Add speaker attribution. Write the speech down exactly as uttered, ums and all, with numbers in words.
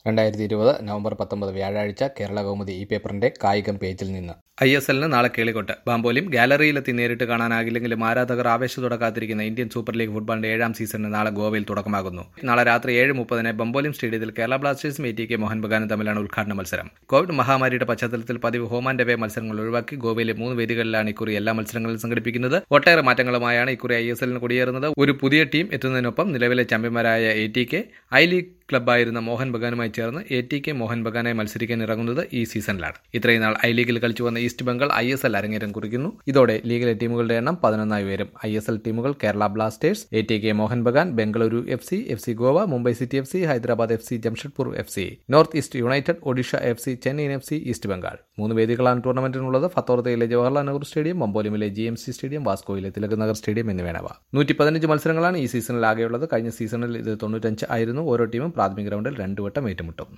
Speaker 1: രണ്ടായിരത്തി ഇരുപത് നവംബർ പത്തൊമ്പത് വ്യാഴാഴ്ച കേരള കൗമുദി ഈ പേപ്പറിന്റെ കായികം പേജിൽ നിന്ന്. ഐ എസ് എല്ലിന് നാളെ കേളിക്കോട്ട്. ബാംബോലിം ഗാലറിയിലെത്തി നേരിട്ട് കാണാനാകില്ലെങ്കിലും ആരാധകർ ആവേശത്തോടെ കാത്തിരിക്കുന്ന ഇന്ത്യൻ സൂപ്പർ ലീഗ് ഫുട്ബോളിന്റെ ഏഴാം സീസണിന് നാളെ ഗോവയിൽ തുടക്കമാകുന്നു. നാളെ രാത്രി ഏഴ് മുപ്പതിന് ബംബോലിം സ്റ്റേഡിയത്തിൽ കേരള ബ്ലാസ്റ്റേഴ്സും എ ടി കെ മോഹൻ ബഗാനും തമ്മിലാണ് ഉദ്ഘാടന മത്സരം. കോവിഡ് മഹാമാരിയുടെ പശ്ചാത്തലത്തിൽ പതിവ് ഹോം ആൻഡ് അവേ മത്സരങ്ങൾ ഒഴിവാക്കി ഗോവയിലെ മൂന്ന് വേദികളിലാണ് ഇക്കുറി എല്ലാ മത്സരങ്ങളും സംഘടിപ്പിക്കുന്നത്. ഒട്ടേറെ മാറ്റങ്ങളുമായാണ് ഇക്കുറി ഐ എസ് എല്ലിന് കൊടിയേറുന്നത്. ഒരു പുതിയ ടീം എത്തുന്നതിനൊപ്പം നിലവിലെ ചാമ്പ്യന്മാരായ A T K I league ക്ലബ്ബായിരുന്ന മോഹൻ ബഗാനുമായി ചേർന്ന് എ ടി കെ മോഹൻ ബഗാനായി മത്സരിക്കാൻ ഇറങ്ങുന്നത് ഈ സീസണിലാണ്. ഇത്രയും നാൾ ഐ ലീഗിൽ കളിച്ചു വന്ന east Bengal I S L അരങ്ങേറ്റം കുറിക്കുന്നു. ഇതോടെ ലീഗിലെ ടീമുകളുടെ എണ്ണം പതിനൊന്നായി ഉയരും. ഐ എസ് എൽ ടീമുകൾ Kerala blasters, A T K Mohun Bagan, Bengaluru F C, F C Goa, Mumbai city F C, Hyderabad F C, Jamshedpur F C, north east united, Odisha F C, Chennaiyin F C, east Bengal. മൂന്ന് വേദികളാണ് ടൂർണമെന്റിനുള്ളത്. ഫത്തോർദയിലെ ജവഹർലാൽ നെഹ്റു സ്റ്റേഡിയം, ബംബോലിമിലെ ജി എം സി സ്റ്റേഡിയം, വാസ്കോയിലെ Tilak Nagar stadium എന്നിവയാണവ. നൂറ്റി പതിനഞ്ച് മത്സരങ്ങളാണ് ഈ സീസണിൽ ആകെയുള്ളത്. കഴിഞ്ഞ സീസണിൽ ഇത് തൊണ്ണൂറ്റഞ്ച് ആയിരുന്നു. ഓരോ ടീമും പ്രാഥമിക റൗണ്ടിൽ രണ്ടു വട്ടം ഏറ്റുമുട്ടും.